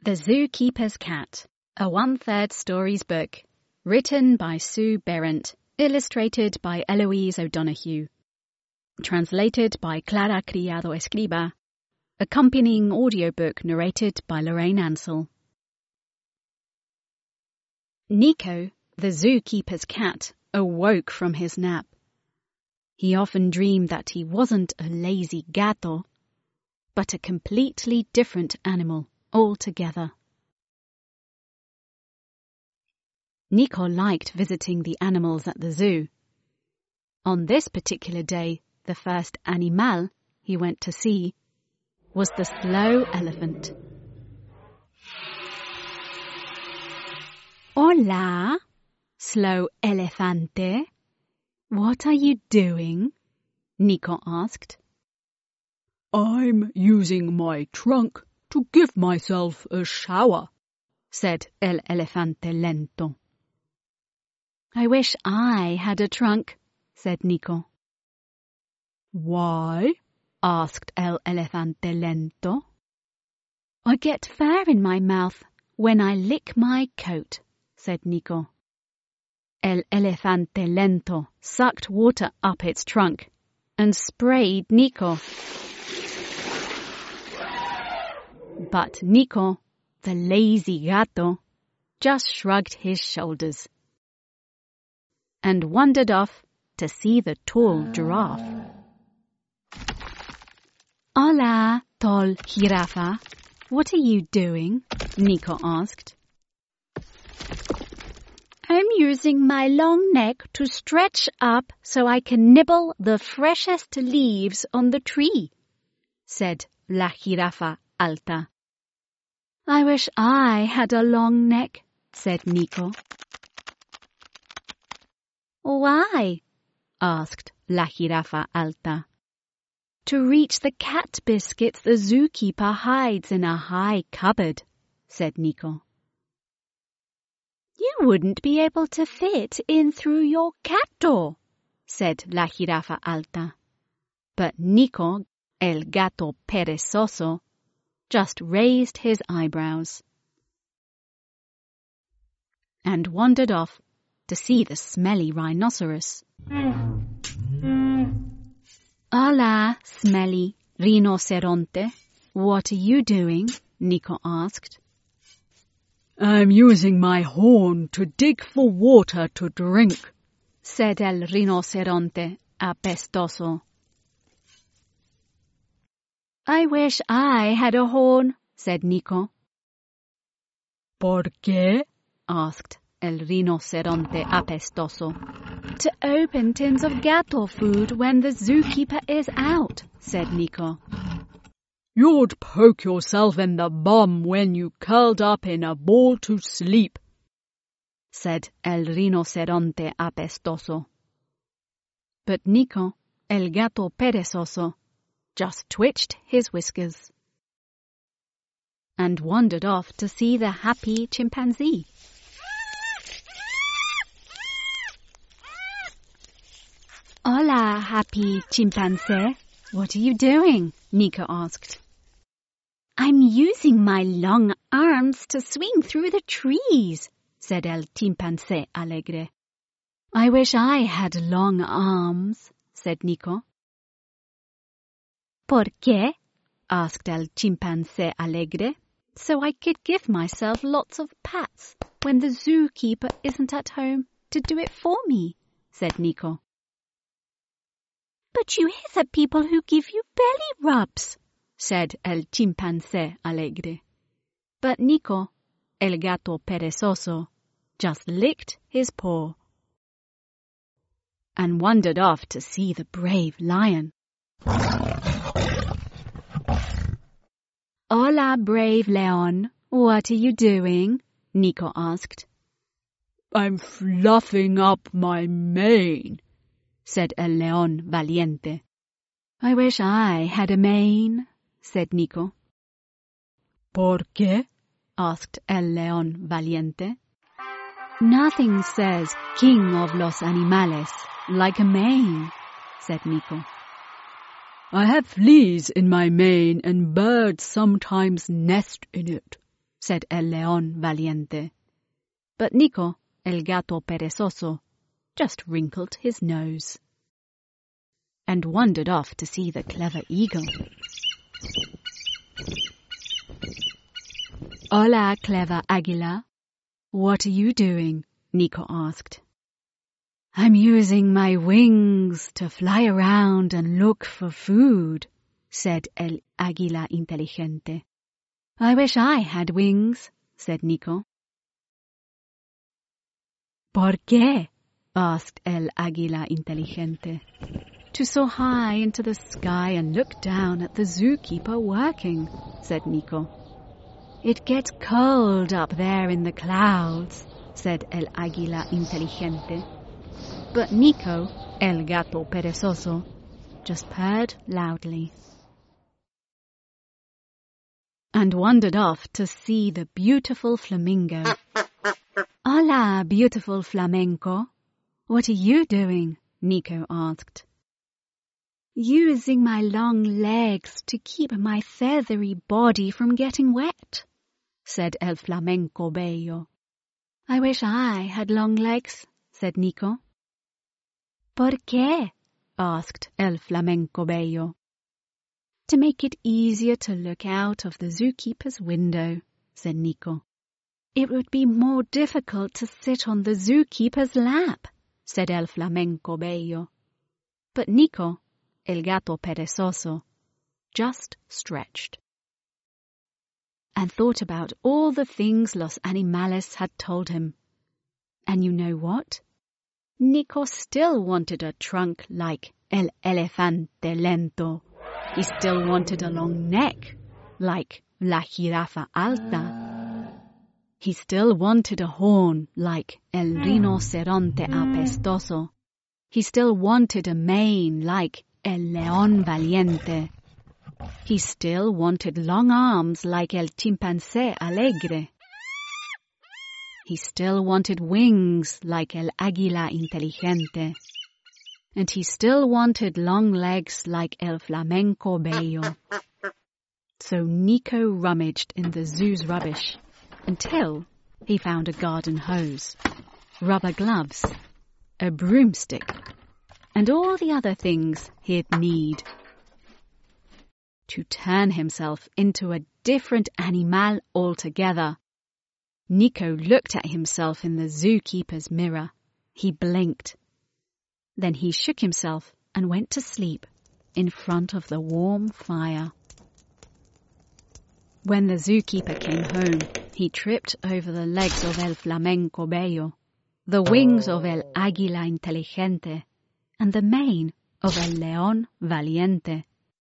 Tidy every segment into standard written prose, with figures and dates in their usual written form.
The Zookeeper's Cat, a one-third stories book, written by Sue Berendt, illustrated by Eloise O'Donoghue, translated by Clara Criado Escriba, accompanying audiobook narrated by Lorraine Ansell. Nico, the zookeeper's cat, awoke from his nap. He often dreamed that he wasn't a lazy gato, but a completely different animal altogether. Nico liked visiting the animals at the zoo. On this particular day, the first animal he went to see was the slow elephant. Hola, slow elefante. What are you doing? Nico asked. I'm using my trunk to give myself a shower, said el elefante lento. I wish I had a trunk, said Nico. Why? Asked el elefante lento. I get fur in my mouth when I lick my coat, said Nico. El elefante lento sucked water up its trunk and sprayed Nico. But Nico, the lazy gato, just shrugged his shoulders and wandered off to see the tall giraffe. Hola, tall jirafa. What are you doing? Nico asked. I'm using my long neck to stretch up so I can nibble the freshest leaves on the tree, said la jirafa alta. I wish I had a long neck, said Nico. Why? Asked la jirafa alta. To reach the cat biscuits the zookeeper hides in a high cupboard, said Nico. You wouldn't be able to fit in through your cat door, said la jirafa alta. But Nico, el gato perezoso, just raised his eyebrows and wandered off to see the smelly rhinoceros. Hola, smelly rinoceronte. What are you doing? Nico asked. I'm using my horn to dig for water to drink, said el rinoceronte apestoso. I wish I had a horn, said Nico. ¿Por qué? Asked el rinoceronte apestoso. To open tins of gato food when the zookeeper is out, said Nico. You'd poke yourself in the bum when you curled up in a ball to sleep, said el rinoceronte apestoso. But Nico, el gato perezoso, just twitched his whiskers and wandered off to see the happy chimpanzee. Hola, happy chimpanzee. What are you doing? Nico asked. I'm using my long arms to swing through the trees, said el chimpancé alegre. I wish I had long arms, said Nico. ¿Por qué? Asked el chimpancé alegre. So I could give myself lots of pats when the zookeeper isn't at home to do it for me, said Nico. But you hear the people who give you belly rubs, said el chimpancé alegre. But Nico, el gato perezoso, just licked his paw and wandered off to see the brave lion. Hola, brave leon. What are you doing? Nico asked. I'm fluffing up my mane, said el león valiente. I wish I had a mane, said Nico. ¿Por qué? Asked el león valiente. Nothing says king of los animales like a mane, said Nico. I have fleas in my mane and birds sometimes nest in it, said el león valiente. But Nico, el gato perezoso, just wrinkled his nose and wandered off to see the clever eagle. Hola, clever águila. What are you doing? Nico asked. I'm using my wings to fly around and look for food, said el águila inteligente. I wish I had wings, said Nico. ¿Por qué? Asked el águila inteligente. To soar high into the sky and look down at the zookeeper working, said Nico. It gets cold up there in the clouds, said el águila inteligente. But Nico, el gato perezoso, just purred loudly and wandered off to see the beautiful flamingo. Hola, beautiful flamenco. What are you doing? Nico asked. Using my long legs to keep my feathery body from getting wet, said el flamenco bello. I wish I had long legs, said Nico. ¿Por qué? Asked el flamenco bello. To make it easier to look out of the zookeeper's window, said Nico. It would be more difficult to sit on the zookeeper's lap, said el flamenco bello. But Nico, el gato perezoso, just stretched and thought about all the things Los Animales had told him. And you know what? Nico still wanted a trunk like el elefante lento. He still wanted a long neck like la jirafa alta. He still wanted a horn like el rinoceronte apestoso. He still wanted a mane like el león valiente. He still wanted long arms like el chimpancé alegre. He still wanted wings like el águila inteligente. And he still wanted long legs like el flamenco bello. So Nico rummaged in the zoo's rubbish until he found a garden hose, rubber gloves, a broomstick, and all the other things he'd need to turn himself into a different animal altogether. Nico looked at himself in the zookeeper's mirror. He blinked. Then he shook himself and went to sleep in front of the warm fire. When the zookeeper came home, he tripped over the legs of el flamenco bello, the wings of el águila inteligente, and the mane of el león valiente.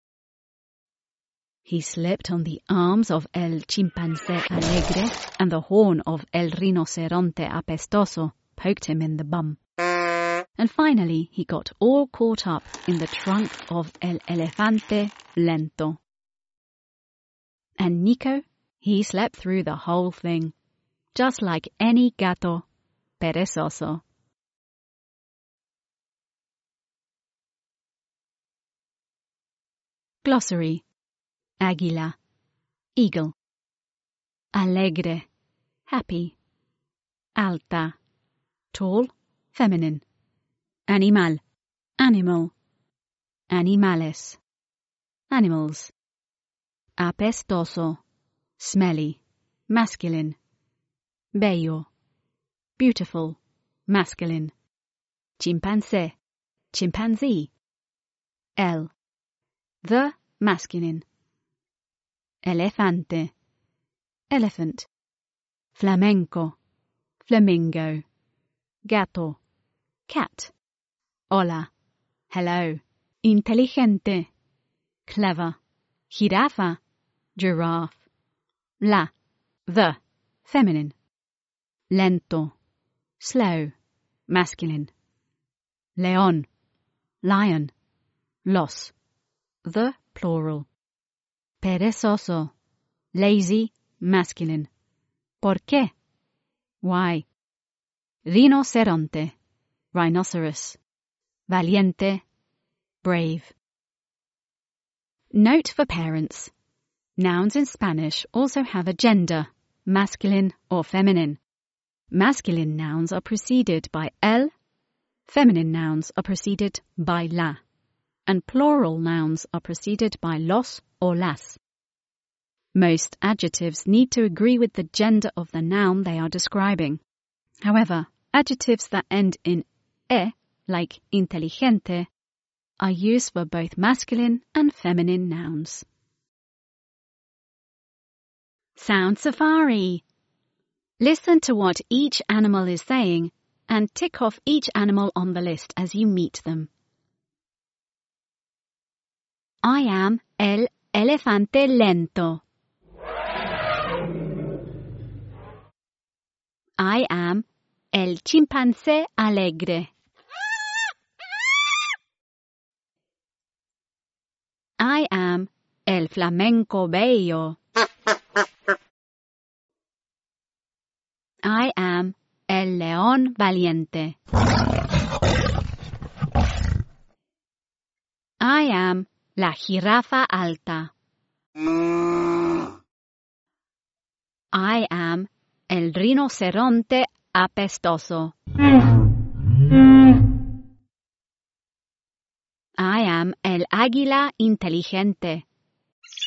He slipped on the arms of el chimpancé alegre, and the horn of el rinoceronte apestoso poked him in the bum. And finally he got all caught up in the trunk of el elefante lento. And Nico, he slept through the whole thing, just like any gato perezoso. Glossary. Águila, eagle. Alegre, happy. Alta, tall, feminine. Animal, animal. Animales, animals. Apestoso, smelly, masculine. Bello, beautiful, masculine. Chimpancé, chimpanzee. El, the masculine. Elefante, elephant. Flamenco, flamingo. Gato, cat. Hola, hello. Inteligente, clever. Jirafa, giraffe. La, the, feminine. Lento, slow, masculine. León, lion. Los, the plural. Perezoso, lazy, masculine. ¿Por qué? Why? Rinoceronte, rhinoceros. Valiente, brave. Note for parents. Nouns in Spanish also have a gender, masculine or feminine. Masculine nouns are preceded by el, feminine nouns are preceded by la, and plural nouns are preceded by los or las. Most adjectives need to agree with the gender of the noun they are describing. However, adjectives that end in e, like inteligente, are used for both masculine and feminine nouns. Sound Safari. Listen to what each animal is saying and tick off each animal on the list as you meet them. I am el elefante lento. I am el chimpancé alegre. I am el flamenco bello. I am el león valiente. I am la jirafa alta. I am el rinoceronte apestoso. I am el águila inteligente.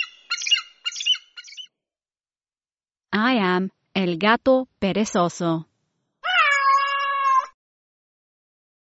I am el gato perezoso.